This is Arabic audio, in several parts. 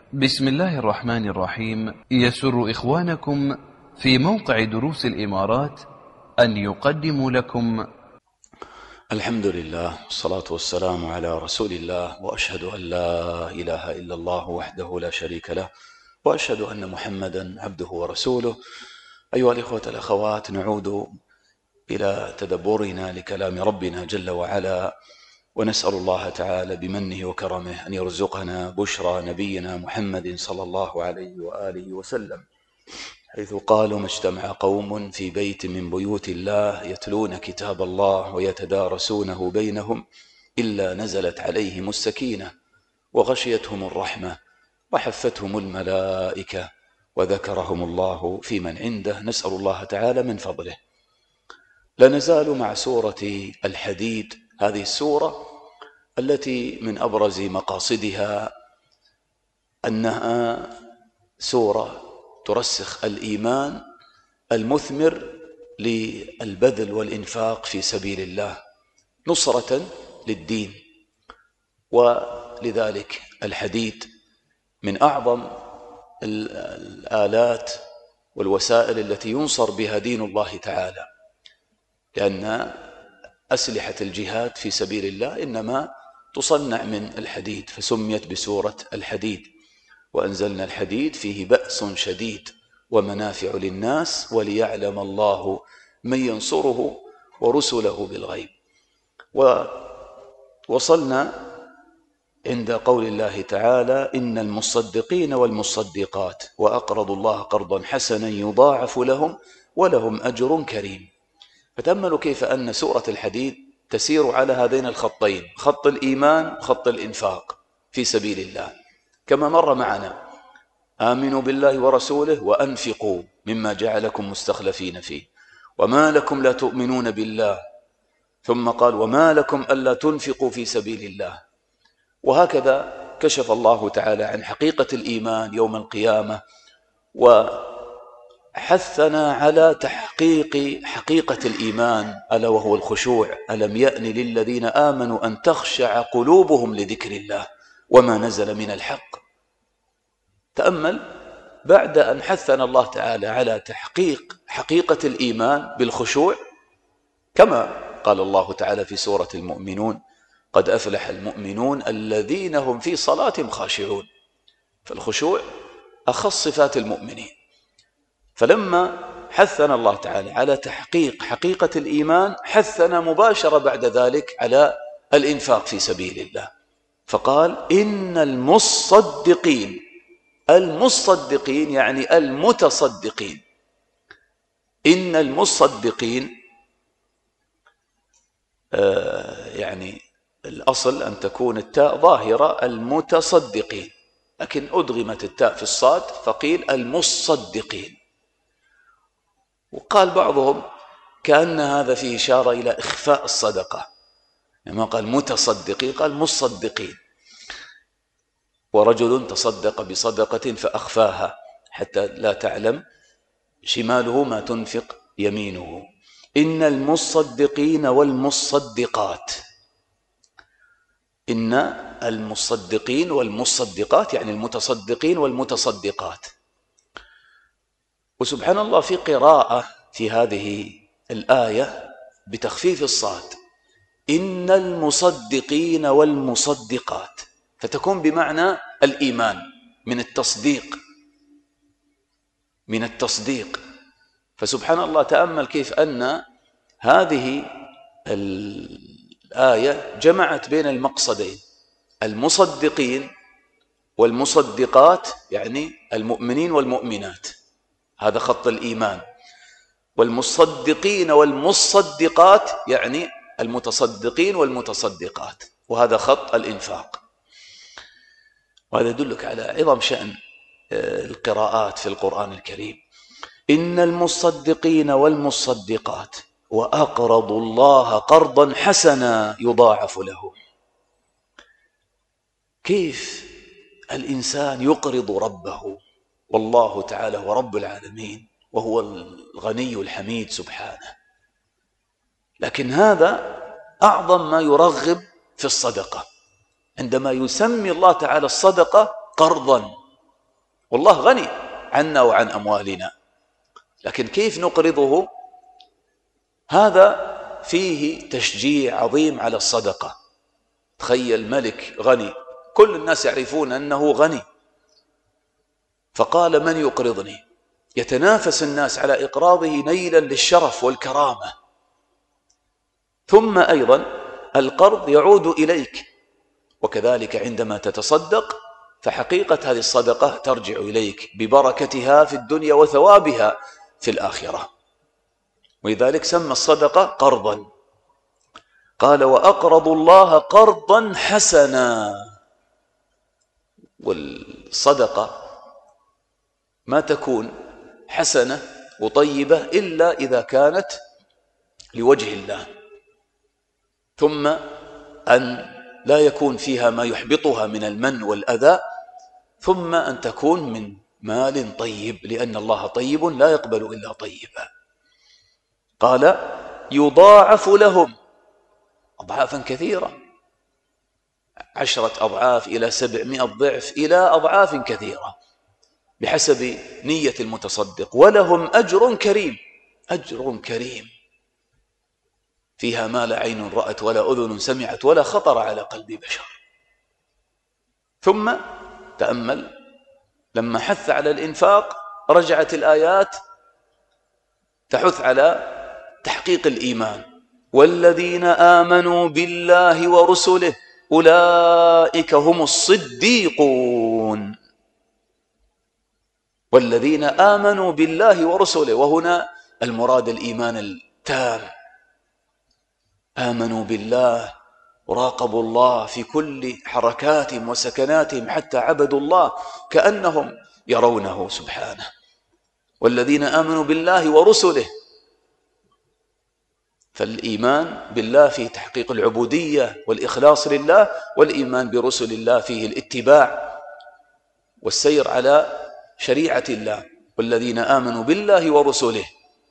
بسم الله الرحمن الرحيم. يسر إخوانكم في موقع دروس الإمارات أن يقدموا لكم الحمد لله والصلاة والسلام على رسول الله، وأشهد أن لا إله إلا الله وحده لا شريك له، وأشهد أن محمدا عبده ورسوله. أيها الإخوة الأخوات، نعود إلى تدبرنا لكلام ربنا جل وعلا، ونسأل الله تعالى بمنه وكرمه أن يرزقنا بشرى نبينا محمد صلى الله عليه وآله وسلم، حيث قالوا: ما اجتمع قوم في بيت من بيوت الله يتلون كتاب الله ويتدارسونه بينهم إلا نزلت عليهم السكينة وغشيتهم الرحمة وحفتهم الملائكة وذكرهم الله في من عنده. نسأل الله تعالى من فضله. لا نزال مع سورة الحديد، هذه السورة التي من أبرز مقاصدها أنها سورة ترسخ الإيمان المثمر للبذل والإنفاق في سبيل الله نصرة للدين. ولذلك الحديد من أعظم الآلات والوسائل التي ينصر بها دين الله تعالى، لأن أسلحة الجهاد في سبيل الله إنما تصنع من الحديد، فسميت بسورة الحديد. وأنزلنا الحديد فيه بأس شديد ومنافع للناس وليعلم الله من ينصره ورسله بالغيب. ووصلنا عند قول الله تعالى: إن المصدقين والمصدقات وأقرضوا الله قرضا حسنا يضاعف لهم ولهم أجر كريم. فتأملوا كيف أن سورة الحديد تسير على هذين الخطين، خط الإيمان وخط الإنفاق في سبيل الله، كما مر معنا: آمنوا بالله ورسوله وأنفقوا مما جعلكم مستخلفين فيه، وما لكم لا تؤمنون بالله، ثم قال: وما لكم ألا تنفقوا في سبيل الله. وهكذا كشف الله تعالى عن حقيقة الإيمان يوم القيامة، وحثنا على تحقيق حقيقة الإيمان، ألا وهو الخشوع: ألم يأن للذين آمنوا أن تخشع قلوبهم لذكر الله وما نزل من الحق. تأمل، بعد أن حثنا الله تعالى على تحقيق حقيقة الإيمان بالخشوع، كما قال الله تعالى في سورة المؤمنون: قد أفلح المؤمنون الذين هم في صلاتهم خاشعون. فالخشوع أخص صفات المؤمنين. فلما حثنا الله تعالى على تحقيق حقيقة الإيمان، حثنا مباشرة بعد ذلك على الإنفاق في سبيل الله، فقال: إن المصدقين. المصدقين يعني المتصدقين. إن المصدقين يعني الأصل أن تكون التاء ظاهرة، المتصدقين، لكن أدغمت التاء في الصاد فقيل المصدقين. وقال بعضهم كأن هذا فيه إشارة إلى إخفاء الصدقة، لما قال متصدقين قال مصدقين. ورجل تصدق بصدقة فأخفاها حتى لا تعلم شماله ما تنفق يمينه. إن المصدقين والمصدقات. إن المصدقين والمصدقات يعني المتصدقين والمتصدقات. وسبحان الله في قراءة في هذه الآية بتخفيف الصاد: إن المصدقين والمصدقات، فتكون بمعنى الإيمان من التصديق، من التصديق. فسبحان الله، تأمل كيف أن هذه الآية جمعت بين المقصدين: المصدقين والمصدقات يعني المؤمنين والمؤمنات، هذا خط الإيمان، والمصدقين والمصدقات يعني المتصدقين والمتصدقات، وهذا خط الإنفاق. وهذا يدلك على عظم شأن القراءات في القرآن الكريم. إن المصدقين والمصدقات وأقرضوا الله قرضا حسنا يضاعف لهم. كيف الإنسان يقرض ربه، والله تعالى هو رب العالمين وهو الغني الحميد سبحانه، لكن هذا أعظم ما يرغب في الصدقة، عندما يسمي الله تعالى الصدقة قرضا والله غني عنا وعن أموالنا، لكن كيف نقرضه؟ هذا فيه تشجيع عظيم على الصدقة. تخيل ملك غني، كل الناس يعرفون أنه غني، فقال من يقرضني؟ يتنافس الناس على إقراضه نيلا للشرف والكرامة. ثم أيضا القرض يعود إليك، وكذلك عندما تتصدق فحقيقة هذه الصدقة ترجع إليك ببركتها في الدنيا وثوابها في الآخرة. ولذلك سمى الصدقة قرضا. قال وأقرضوا الله قرضا حسنا. والصدقة ما تكون حسنة وطيبة إلا إذا كانت لوجه الله، ثم أن لا يكون فيها ما يحبطها من المن والأذى، ثم أن تكون من مال طيب، لأن الله طيب لا يقبل إلا طيبا. قال يضاعف لهم أضعافا كثيرة، 10 أضعاف إلى 700 ضعف إلى أضعاف كثيرة بحسب نية المتصدق، ولهم أجر كريم، أجر كريم فيها ما لا عين رأت ولا أذن سمعت ولا خطر على قلب بشر. ثم تأمل لما حث على الإنفاق رجعت الآيات تحث على تحقيق الإيمان. والذين آمنوا بالله ورسله أولئك هم الصديقون. والذين آمنوا بالله ورسله، وهنا المراد الإيمان التام. آمنوا بالله وراقبوا الله في كل حركاتهم وسكناتهم حتى عبدوا الله كأنهم يرونه سبحانه. والذين آمنوا بالله ورسله، فالإيمان بالله فيه تحقيق العبودية والإخلاص لله، والإيمان برسل الله فيه الاتباع والسير على شريعة الله. والذين آمنوا بالله ورسله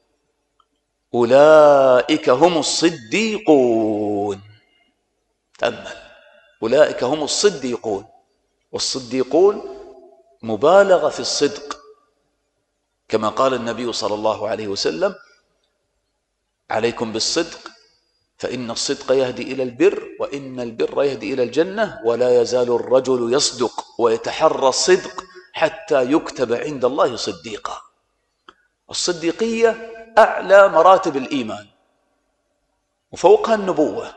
أولئك هم الصديقون. تأمل، أولئك هم الصديقون، والصديقون مبالغة في الصدق، كما قال النبي صلى الله عليه وسلم عليكم بالصدق فإن الصدق يهدي إلى البر، وإن البر يهدي إلى الجنة، ولا يزال الرجل يصدق ويتحرى الصدق حتى يكتب عند الله صديقا. الصديقية أعلى مراتب الإيمان وفوقها النبوة.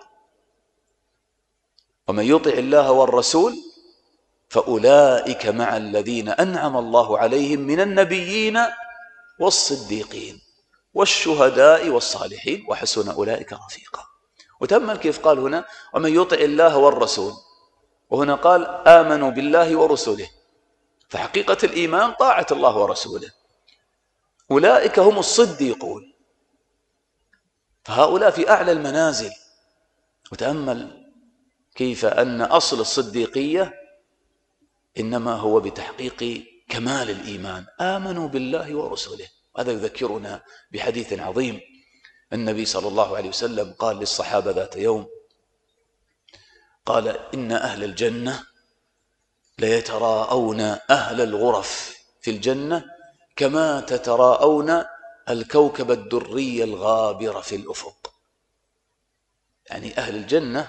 ومن يطع الله والرسول فأولئك مع الذين أنعم الله عليهم من النبيين والصديقين والشهداء والصالحين وحسن أولئك رفيقا. وتأمل كيف قال هنا ومن يطع الله والرسول، وهنا قال آمنوا بالله ورسله، فحقيقة الإيمان طاعة الله ورسوله. أولئك هم الصديقون، فهؤلاء في أعلى المنازل. وتأمل كيف أن أصل الصديقية إنما هو بتحقيق كمال الإيمان. آمنوا بالله ورسله. هذا يذكرنا بحديث عظيم. النبي صلى الله عليه وسلم قال للصحابة ذات يوم، قال إن أهل الجنة ليتراءون أهل الغرف في الجنة كما تتراءون الكوكب الدري الغابر في الأفق. يعني أهل الجنة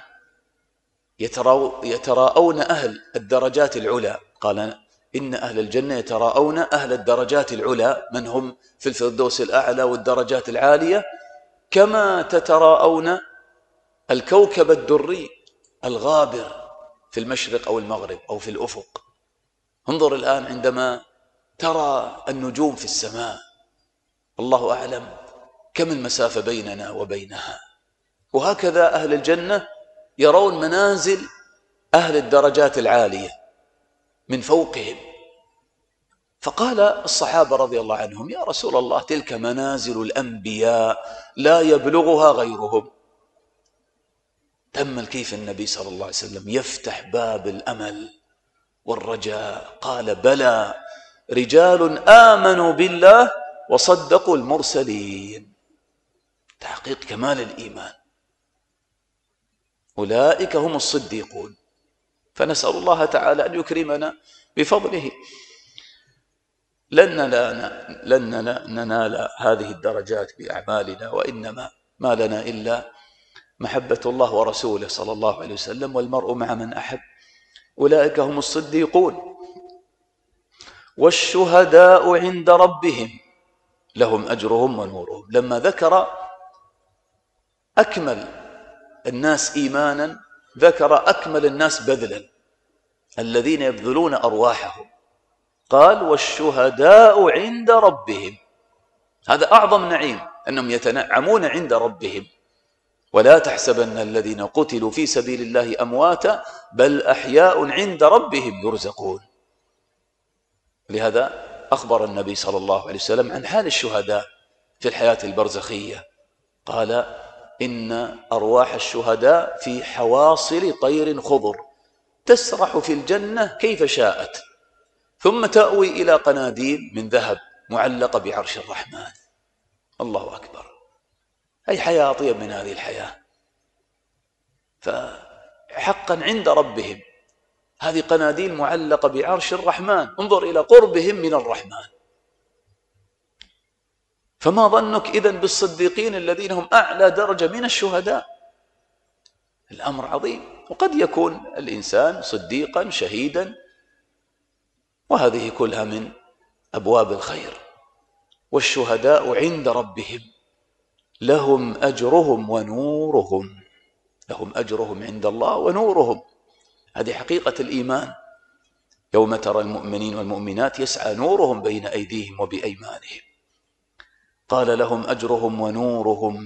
يتراءون أهل الدرجات العلى. قال إن أهل الجنة يتراءون أهل الدرجات العلى، من هم في الفردوس الأعلى والدرجات العالية، كما تتراءون الكوكب الدري الغابر في المشرق أو المغرب أو في الأفق. انظر الآن عندما ترى النجوم في السماء، الله أعلم كم المسافة بيننا وبينها. وهكذا أهل الجنة يرون منازل أهل الدرجات العالية من فوقهم. فقال الصحابة رضي الله عنهم يا رسول الله تلك منازل الأنبياء لا يبلغها غيرهم. تأمل كيف النبي صلى الله عليه وسلم يفتح باب الأمل والرجاء. قال بلى رجال آمنوا بالله وصدقوا المرسلين. تحقيق كمال الإيمان. أولئك هم الصديقون. فنسأل الله تعالى أن يكرمنا بفضله. لن ننال هذه الدرجات بأعمالنا، وإنما ما لنا إلا محبة الله ورسوله صلى الله عليه وسلم، والمرء مع من أحب. أولئك هم الصديقون والشهداء عند ربهم لهم أجرهم ونورهم. لما ذكر أكمل الناس إيمانا ذكر أكمل الناس بذلا، الذين يبذلون أرواحهم، قال والشهداء عند ربهم. هذا أعظم نعيم، أنهم يتنعمون عند ربهم. ولا تحسبن الذين قتلوا في سبيل الله أمواتا بل أحياء عند ربهم يرزقون. لهذا أخبر النبي صلى الله عليه وسلم عن حال الشهداء في الحياة البرزخية، قال إن أرواح الشهداء في حواصل طير خضر تسرح في الجنة كيف شاءت، ثم تأوي إلى قناديل من ذهب معلقة بعرش الرحمن. الله أكبر، أي حياة أطيب من هذه الحياة. فحقا عند ربهم، هذه قناديل معلقة بعرش الرحمن، انظر إلى قربهم من الرحمن. فما ظنك إذن بالصديقين الذين هم أعلى درجة من الشهداء؟ الأمر عظيم. وقد يكون الإنسان صديقا شهيدا، وهذه كلها من أبواب الخير. والشهداء عند ربهم لهم أجرهم ونورهم، لهم أجرهم عند الله ونورهم. هذه حقيقة الإيمان. يوم ترى المؤمنين والمؤمنات يسعى نورهم بين أيديهم وبأيمانهم. قال لهم أجرهم ونورهم،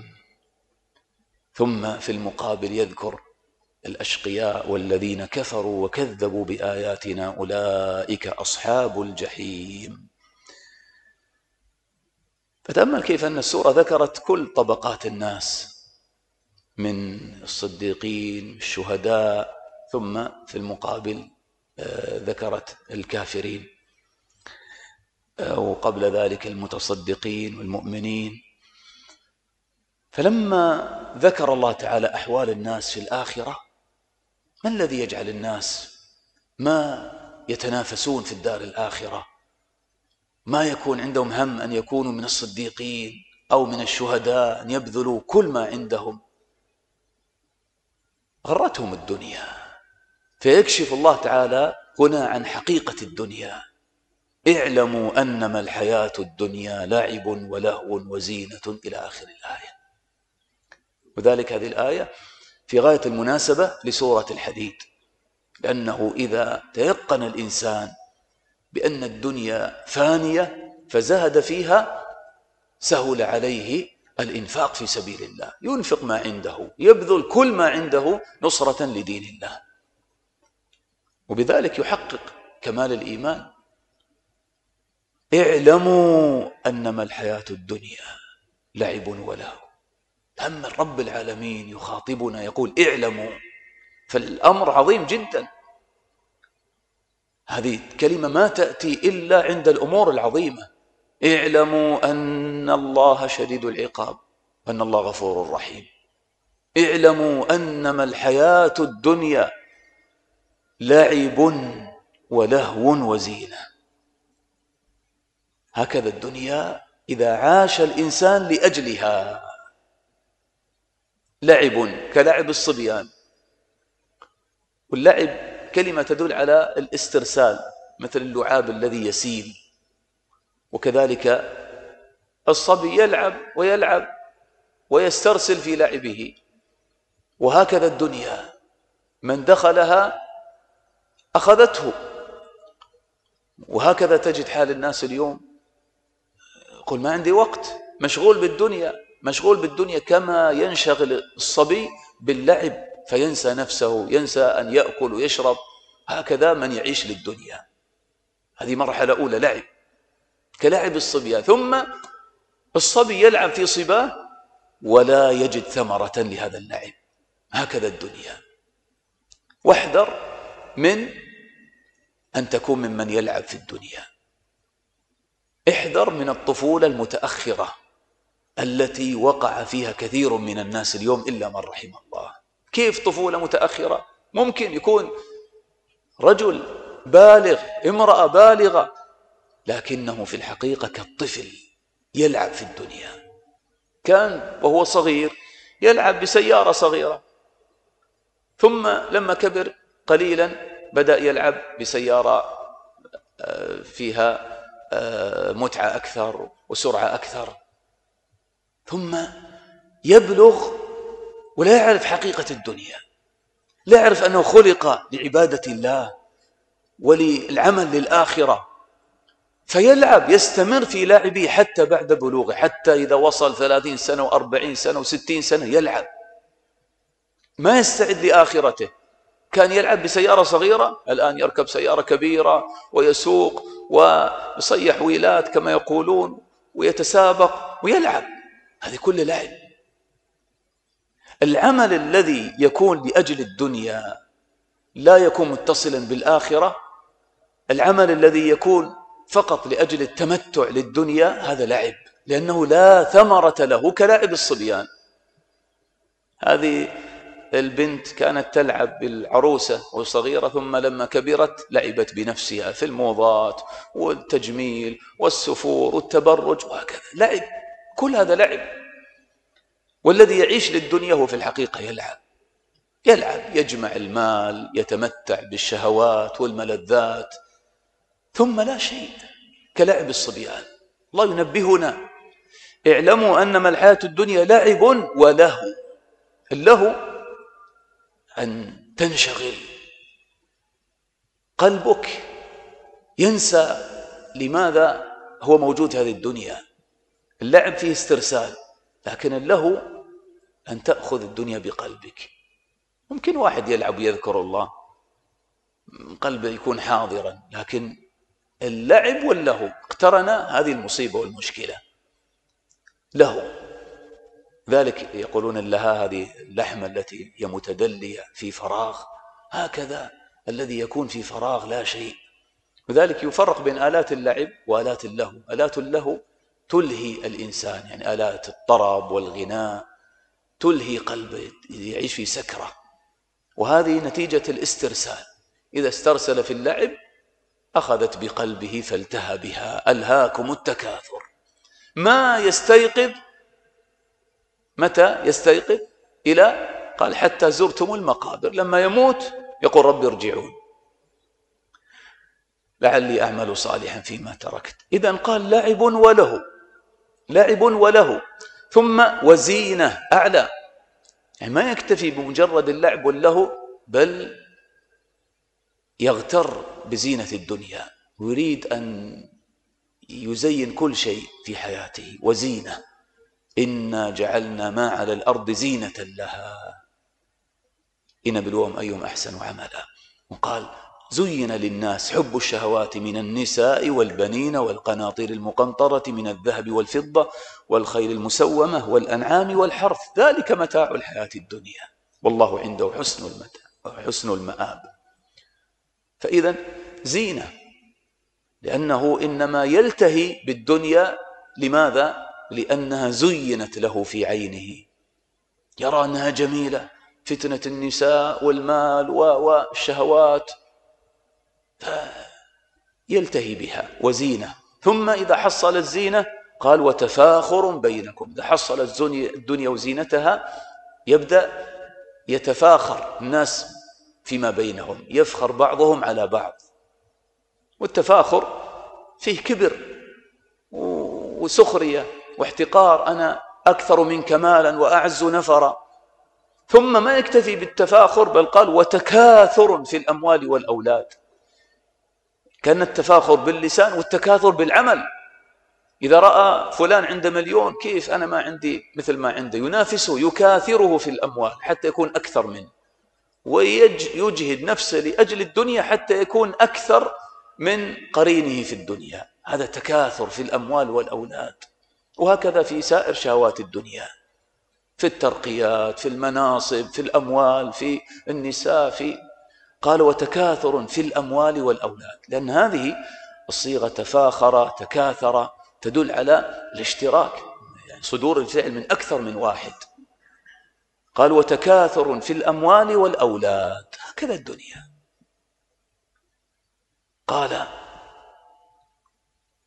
ثم في المقابل يذكر الأشقياء والذين كفروا وكذبوا بآياتنا أولئك أصحاب الجحيم. فتأمل كيف أن السورة ذكرت كل طبقات الناس، من الصديقين الشهداء، ثم في المقابل ذكرت الكافرين، وقبل ذلك المتصدقين والمؤمنين. فلما ذكر الله تعالى أحوال الناس في الآخرة، ما الذي يجعل الناس ما يتنافسون في الدار الآخرة، ما يكون عندهم هم أن يكونوا من الصديقين أو من الشهداء، أن يبذلوا كل ما عندهم؟ غرتهم الدنيا. فيكشف الله تعالى هنا عن حقيقة الدنيا. اعلموا أنما الحياة الدنيا لعب ولهو وزينة إلى آخر الآية. وذلك هذه الآية في غاية المناسبة لسورة الحديد، لأنه إذا تيقن الإنسان بأن الدنيا فانية فزهد فيها، سهل عليه الإنفاق في سبيل الله، ينفق ما عنده، يبذل كل ما عنده نصرة لدين الله، وبذلك يحقق كمال الإيمان. اعلموا أنما الحياة الدنيا لعب ولهو. أما رب العالمين يخاطبنا يقول اعلموا، فالأمر عظيم جدا. هذه كلمة ما تأتي إلا عند الأمور العظيمة. اعلموا أن الله شديد العقاب وأن الله غفور رحيم. اعلموا أنما الحياة الدنيا لعب ولهو وزينة. هكذا الدنيا إذا عاش الإنسان لأجلها. لعب كلعب الصبيان، واللعب كلمة تدل على الاسترسال، مثل اللعاب الذي يسيل. وكذلك الصبي يلعب ويلعب ويسترسل في لعبه. وهكذا الدنيا من دخلها أخذته. وهكذا تجد حال الناس اليوم، يقول ما عندي وقت، مشغول بالدنيا، مشغول بالدنيا، كما ينشغل الصبي باللعب فينسى نفسه، ينسى أن يأكل ويشرب. هكذا من يعيش للدنيا. هذه مرحلة أولى، لعب كلعب الصبيان. ثم الصبي يلعب في صباه ولا يجد ثمرة لهذا اللعب. هكذا الدنيا. واحذر من أن تكون ممن يلعب في الدنيا. احذر من الطفولة المتأخرة التي وقع فيها كثير من الناس اليوم إلا من رحم الله. كيف طفولة متأخرة؟ ممكن يكون رجل بالغ، امرأة بالغة، لكنه في الحقيقة كالطفل يلعب في الدنيا. كان وهو صغير يلعب بسيارة صغيرة، ثم لما كبر قليلا بدأ يلعب بسيارة فيها متعة أكثر وسرعة أكثر، ثم يبلغ ولا يعرف حقيقة الدنيا، لا يعرف أنه خلق لعبادة الله وللعمل للآخرة، فيلعب يستمر في لعبه حتى بعد بلوغه، حتى إذا وصل 30 سنة و40 سنة و60 سنة يلعب، ما يستعد لآخرته. كان يلعب بسيارة صغيرة، الآن يركب سيارة كبيرة ويسوق ويصيح ويلات كما يقولون ويتسابق ويلعب، هذه كل لعب. العمل الذي يكون لأجل الدنيا لا يكون متصلا بالآخرة، العمل الذي يكون فقط لأجل التمتع للدنيا هذا لعب، لأنه لا ثمرة له، كلاعب الصبيان. هذه البنت كانت تلعب بالعروسة وصغيرة، ثم لما كبرت لعبت بنفسها في الموضات والتجميل والسفور والتبرج وهكذا، لعب، كل هذا لعب. والذي يعيش للدنيا هو في الحقيقة يلعب يجمع المال، يتمتع بالشهوات والملذات، ثم لا شيء، كلعب الصبيان. الله ينبهنا: اعلموا أنما الحياة الدنيا لعب ولهو. اللهو أن تنشغل قلبك، ينسى لماذا هو موجود هذه الدنيا. اللعب فيه استرسال، لكن اللهو أن تأخذ الدنيا بقلبك. ممكن واحد يلعب ويذكر الله، قلبه يكون حاضرا، لكن اللعب واللهو اقترنا، هذه المصيبة والمشكلة. لهو، ذلك يقولون لها هذه اللحمة التي هي متدلية في فراغ، هكذا الذي يكون في فراغ لا شيء. وذلك يفرق بين آلات اللعب وآلات اللهو. آلات اللهو تلهي الإنسان، يعني آلات الطرب والغناء تلهي قلبه، يعيش في سكرة، وهذه نتيجة الاسترسال. إذا استرسل في اللعب أخذت بقلبه فالتهى بها. ألهاكم التكاثر. ما يستيقظ، متى يستيقظ؟ إلى قال حتى زرتم المقابر، لما يموت يقول رب ارجعون لعلي أعمل صالحا فيما تركت. إذن قال لعب وله، لعب وله، ثم وزينة أعلى، يعني ما يكتفي بمجرد اللعب واللهو، بل يغتر بزينة الدنيا ويريد أن يزين كل شيء في حياته. وزينة، إنا جعلنا ما على الأرض زينة لها لنبلوهم أيهم أحسن عملا. وقال زين للناس حب الشهوات من النساء والبنين والقناطير المقنطرة من الذهب والفضة والخيل المسومة والأنعام والحرث، ذلك متاع الحياة الدنيا والله عنده حسن المآب. فإذا زينة، لأنه إنما يلتهي بالدنيا. لماذا؟ لأنها زينت له في عينه، يرى أنها جميلة، فتنة النساء والمال والشهوات، فيلتهي بها. وزينة، ثم إذا حصل الزينة قال وتفاخر بينكم. إذا حصل الدنيا وزينتها يبدأ يتفاخر الناس فيما بينهم، يفخر بعضهم على بعض، والتفاخر فيه كبر وسخرية واحتقار، أنا أكثر منك مالا وأعز نفرا. ثم ما يكتفي بالتفاخر، بل قال وتكاثر في الأموال والأولاد. كان التفاخر باللسان والتكاثر بالعمل. إذا رأى فلان عنده مليون، كيف أنا ما عندي مثل ما عنده، ينافسه، يكاثره في الأموال حتى يكون أكثر منه، ويجهد نفسه لأجل الدنيا حتى يكون أكثر من قرينه في الدنيا. هذا تكاثر في الأموال والأولاد. وهكذا في سائر شهوات الدنيا، في الترقيات، في المناصب، في الأموال، في النساء، قال وتكاثر في الأموال والأولاد، لأن هذه الصيغة تفاخر تكاثر تدل على الاشتراك، يعني صدور الفعل من أكثر من واحد. قال وتكاثر في الأموال والأولاد، هكذا الدنيا. قال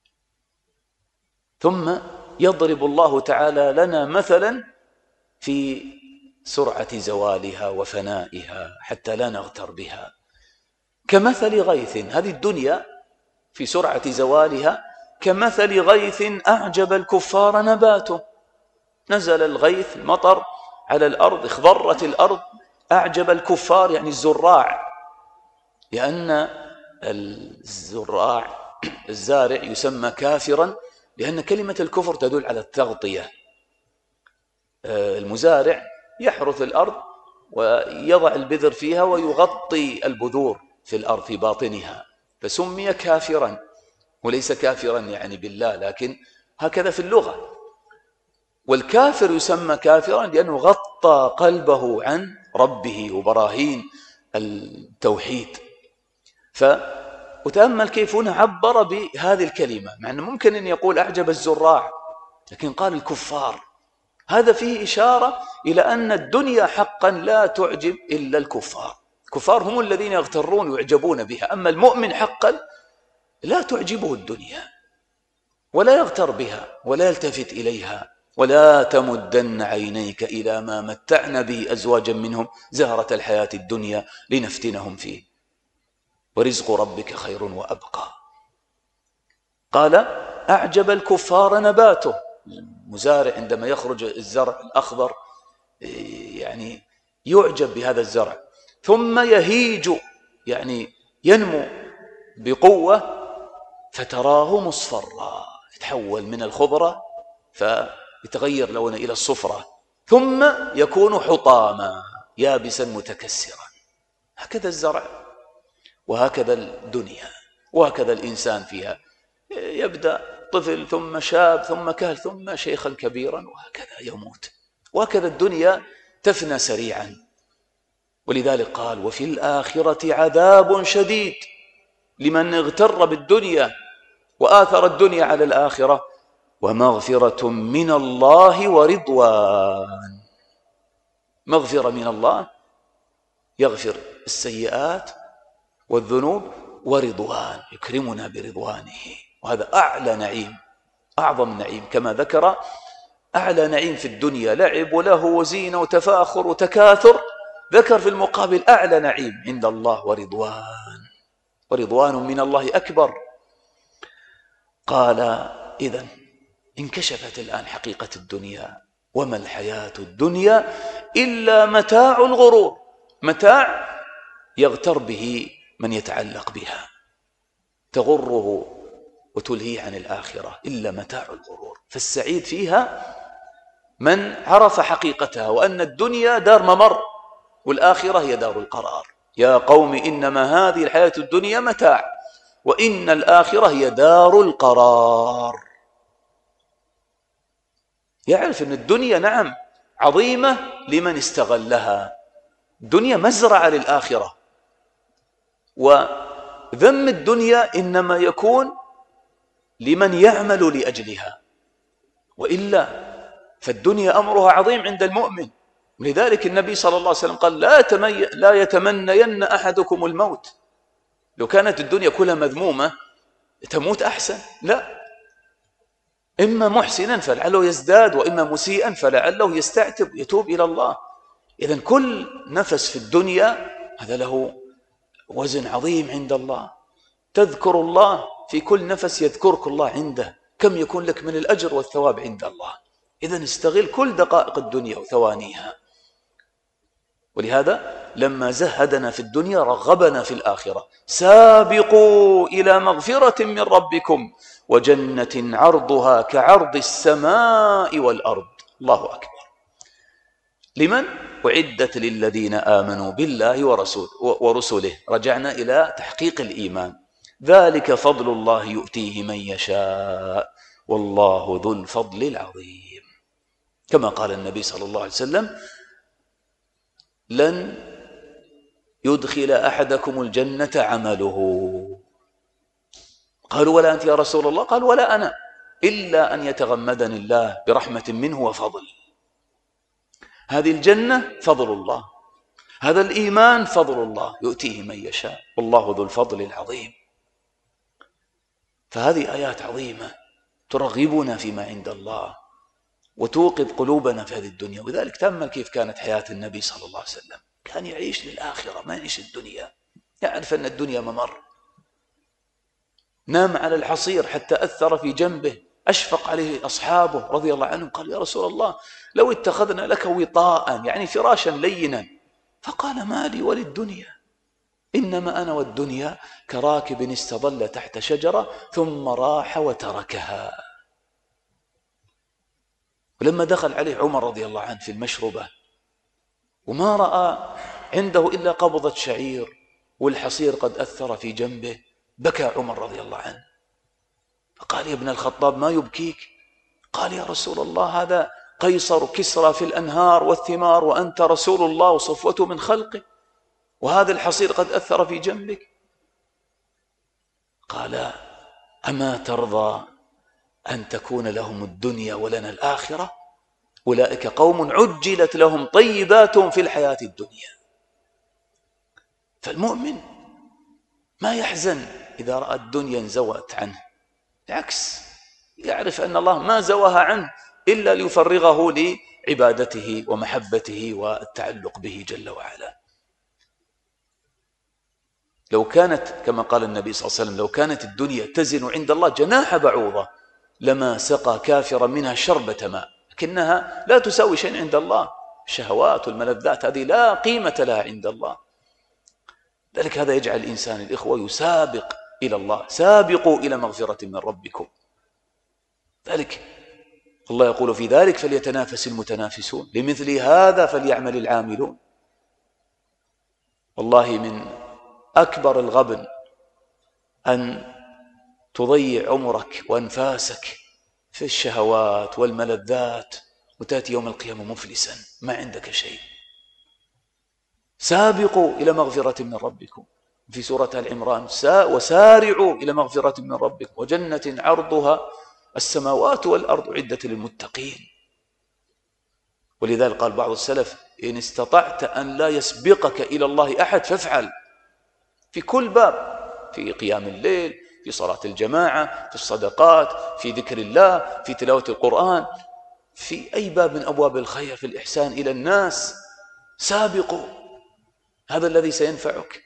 ثم يضرب الله تعالى لنا مثلا في سرعة زوالها وفنائها حتى لا نغتر بها، كمثل غيث. هذه الدنيا في سرعة زوالها كمثل غيث أعجب الكفار نباته. نزل الغيث، المطر، على الأرض، اخضرت الأرض، أعجب الكفار يعني الزراع، لأن الزارع يسمى كافرا لأن كلمة الكفر تدل على التغطية. المزارع يحرث الأرض ويضع البذر فيها ويغطي البذور في الأرض في باطنها، فسمي كافرا، وليس كافرا يعني بالله، لكن هكذا في اللغة. والكافر يسمى كافرا لأنه غطى قلبه عن ربه وبراهين التوحيد. وتأمل كيف هنا عبر بهذه الكلمة، مع أنه ممكن أن يقول أعجب الزراع، لكن قال الكفار. هذا فيه إشارة إلى أن الدنيا حقا لا تعجب إلا الكفار. الكفار هم الذين يغترون ويعجبون بها، أما المؤمن حقا لا تعجبه الدنيا ولا يغتر بها ولا يلتفت إليها. ولا تمدن عينيك إلى ما متعنا به أزواجا منهم زهرة الحياة الدنيا لنفتنهم فيه ورزق ربك خير وأبقى. قال أعجب الكفار نباته. المزارع عندما يخرج الزرع الأخضر يعني يعجب بهذا الزرع، ثم يهيج يعني ينمو بقوة فتراه مصفرا، يتحول من الخضرة فيتغير لونه إلى الصفرة، ثم يكون حطاما يابسا متكسرا. هكذا الزرع وهكذا الدنيا وهكذا الإنسان فيها، يبدأ طفل ثم شاب ثم كهل ثم شيخا كبيرا وهكذا يموت، وهكذا الدنيا تفنى سريعا. ولذلك قال وفي الآخرة عذاب شديد لمن اغتر بالدنيا وآثر الدنيا على الآخرة ومغفرة من الله ورضوان. مغفرة من الله يغفر السيئات والذنوب، ورضوان يكرمنا برضوانه، وهذا أعلى نعيم، أعظم نعيم. كما ذكر أعلى نعيم في الدنيا لعب وله وزينة وتفاخر وتكاثر، ذكر في المقابل أعلى نعيم عند الله ورضوان، ورضوان من الله أكبر. قال إذن انكشفت الآن حقيقة الدنيا، وما الحياة الدنيا إلا متاع الغرور، متاع يغتر به من يتعلق بها، تغره وتلهيه عن الآخرة، إلا متاع الغرور. فالسعيد فيها من عرف حقيقتها، وأن الدنيا دار ممر والآخرة هي دار القرار. يا قوم إنما هذه الحياة الدنيا متاع وإن الآخرة هي دار القرار. يعرف أن الدنيا نعم عظيمة لمن استغلها، الدنيا مزرعة للآخرة، وذم الدنيا إنما يكون لمن يعمل لأجلها، وإلا فالدنيا أمرها عظيم عند المؤمن. لذلك النبي صلى الله عليه وسلم قال لا يتمنين أحدكم الموت. لو كانت الدنيا كلها مذمومة تموت أحسن، لا، إما محسنا فلعله يزداد، وإما مسيئا فلعله يستعتب يتوب إلى الله. إذن كل نفس في الدنيا هذا له وزن عظيم عند الله. تذكر الله في كل نفس يذكرك الله عنده، كم يكون لك من الأجر والثواب عند الله. إذن استغل كل دقائق الدنيا وثوانيها. ولهذا لما زهدنا في الدنيا رغبنا في الآخرة. سابقوا إلى مغفرة من ربكم وجنة عرضها كعرض السماء والأرض. الله أكبر. لمن؟ أعدت للذين آمنوا بالله ورسله. رجعنا إلى تحقيق الإيمان. ذلك فضل الله يؤتيه من يشاء والله ذو الفضل العظيم. كما قال النبي صلى الله عليه وسلم لن يدخل أحدكم الجنة عمله. قالوا ولا أنت يا رسول الله؟ قال ولا أنا، إلا أن يتغمدني الله برحمة منه وفضل. هذه الجنة فضل الله، هذا الإيمان فضل الله يؤتيه من يشاء والله ذو الفضل العظيم. فهذه آيات عظيمة ترغبنا فيما عند الله وتوقظ قلوبنا في هذه الدنيا. ولذلك تأمل كيف كانت حياة النبي صلى الله عليه وسلم، كان يعيش للآخرة ما يعيش الدنيا، يعرف أن الدنيا ممر. نام على الحصير حتى أثر في جنبه، أشفق عليه أصحابه رضي الله عنهم، قال: يا رسول الله لو اتخذنا لك وطاء، يعني فراشا لينا. فقال: ما لي وللدنيا، إنما أنا والدنيا كراكب استظل تحت شجرة ثم راح وتركها. ولما دخل عليه عمر رضي الله عنه في المشربة وما رأى عنده إلا قبضة شعير والحصير قد أثر في جنبه، بكى عمر رضي الله عنه، فقال: يا ابن الخطاب ما يبكيك؟ قال: يا رسول الله هذا قيصر كسرى في الأنهار والثمار، وأنت رسول الله وصفوته من خلقه، وهذا الحصير قد أثر في جنبك. قال: أما ترضى أن تكون لهم الدنيا ولنا الآخرة؟ أولئك قوم عجلت لهم طيباتهم في الحياة الدنيا. فالمؤمن ما يحزن إذا رأى الدنيا انزوت عنه، بالعكس يعرف أن الله ما زواها عنه إلا ليفرغه لعبادته ومحبته والتعلق به جل وعلا. لو كانت كما قال النبي صلى الله عليه وسلم: لو كانت الدنيا تزن عند الله جناح بعوضة لما سقى كافرا منها شربة ماء، لكنها لا تساوي شيء عند الله. الشهوات والملذات هذه لا قيمة لها عند الله. ذلك هذا يجعل الإنسان الإخوة يسابق إلى الله: سابقوا إلى مغفرة من ربكم. ذلك الله يقول: في ذلك فليتنافس المتنافسون، لمثل هذا فليعمل العاملون. والله من أكبر الغبن أن تضيع عمرك وأنفاسك في الشهوات والملذات وتأتي يوم القيامة مفلسا ما عندك شيء. سابقوا إلى مغفرة من ربكم في سورة آل عمران: وسارعوا إلى مغفرة من ربكم وجنة عرضها السماوات والأرض عدة للمتقين. ولذلك قال بعض السلف: إن استطعت أن لا يسبقك إلى الله أحد فافعل، في كل باب، في قيام الليل، في صلاة الجماعة، في الصدقات، في ذكر الله، في تلاوة القرآن، في أي باب من أبواب الخير، في الإحسان إلى الناس. سابقوا، هذا الذي سينفعك.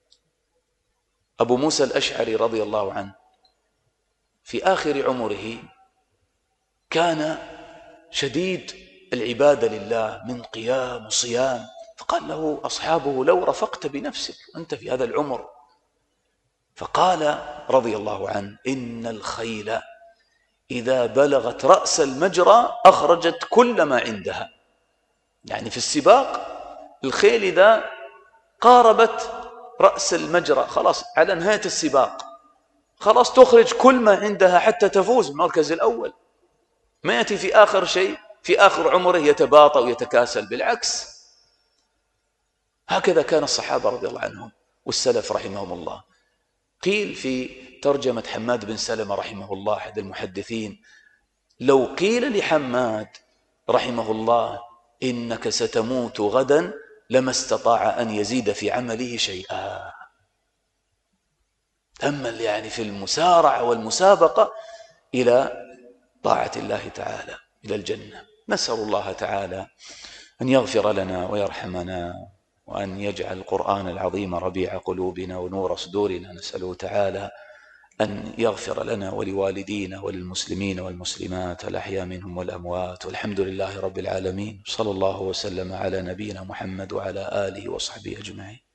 أبو موسى الأشعري رضي الله عنه في آخر عمره كان شديد العبادة لله من قيام وصيام، فقال له أصحابه: لو رفقت بنفسك وأنت في هذا العمر. فقال رضي الله عنه: إن الخيل إذا بلغت رأس المجرى أخرجت كل ما عندها. يعني في السباق الخيل إذا قاربت رأس المجرى خلاص على نهاية السباق خلاص تخرج كل ما عندها حتى تفوز بالمركز الأول، ما يأتي في آخر شيء في آخر عمره يتباطأ ويتكاسل، بالعكس. هكذا كان الصحابة رضي الله عنهم والسلف رحمهم الله. قيل في ترجمة حماد بن سلمة رحمه الله أحد المحدثين: لو قيل لحماد رحمه الله إنك ستموت غدا لما استطاع أن يزيد في عمله شيئا. تأمل يعني في المسارعة والمسابقة إلى طاعة الله تعالى، إلى الجنة. نسأل الله تعالى أن يغفر لنا ويرحمنا، وأن يجعل القرآن العظيم ربيع قلوبنا ونور صدورنا. نسأله تعالى أن يغفر لنا ولوالدينا وللمسلمين والمسلمات الأحياء منهم والأموات، والحمد لله رب العالمين. صلى الله وسلم على نبينا محمد وعلى آله وصحبه أجمعين.